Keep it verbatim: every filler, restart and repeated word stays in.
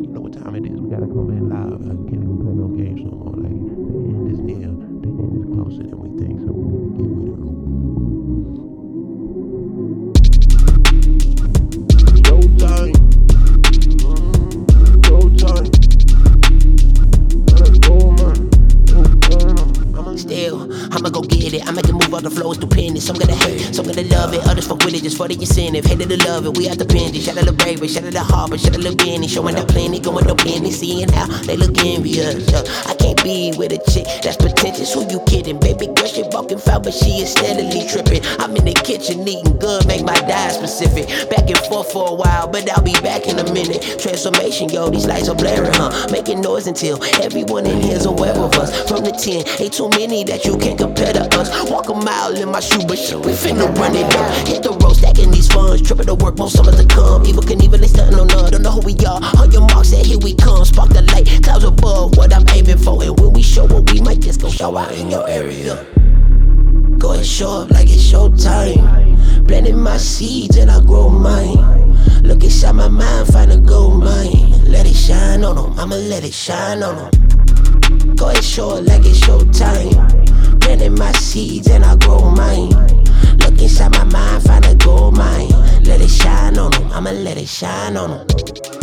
you know what time it is. We gotta come in live. I can't even play no games no more. Like, the end is near. The end is closer than we think, so we need to get with it. Showtime. Mm, showtime. Let's go, man. Still, I'ma go get it. I'ma just move all the flows stupendous. Some gonna hate, some gonna love it. Others fuck with it just for the incentive. Hated to love it, we out the pendant. Shout out to Bravery, shout out to Harbor, shout out to Benny. Showing up plenty, going up plenty. Seeing how they look envious. Uh, I can't be with a chick that's pretentious. Who you kidding? Baby girl, she walking foul, but she is steadily tripping. I'm in the kitchen eating good, make my diet specific. Back and forth for a while, but I'll be back in a minute. Transformation, yo, these lights are blaring, huh? Making noise until everyone in here's aware of us. From the ten, ain't too many that you can't compare to us. Walk a mile in my shoe, but shit, we finna run it up. Hit the road, stacking these funds, tripping to work, most summers to come. Evil can even, they stunting on us. Don't know who we are. On your mark, said here we come. Spark the light, clouds above, what I'm aiming for. And when we show up, we might just go show out in your area. Go and show up like it's showtime. Planting my seeds and I grow mine. Look inside my mind, find a gold mine. Let it shine on them, I'ma let it shine on them. Go and show up like it's showtime. Planting my seeds and I grow mine. Look inside my mind, find a gold mine. Let it shine on them, I'ma let it shine on them.